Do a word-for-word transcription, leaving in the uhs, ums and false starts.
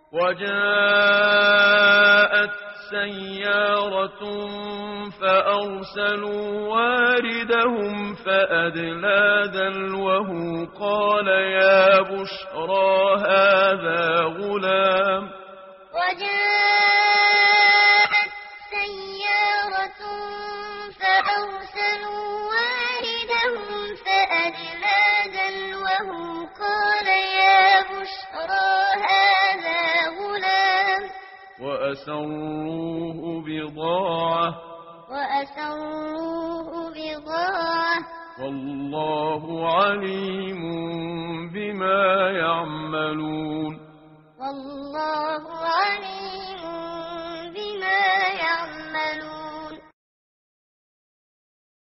وجاءت سيارة فأرسلوا واردهم فأدلى دلوه قال يا بشرى هذا غلام. وجاءت سيارة فأرسلوا واردهم فأدلى دلوه قال يا بشرى هذا غلام. وأسروه بضاعة وأسروه بضاعة والله عليم بما يعملون. والله عليم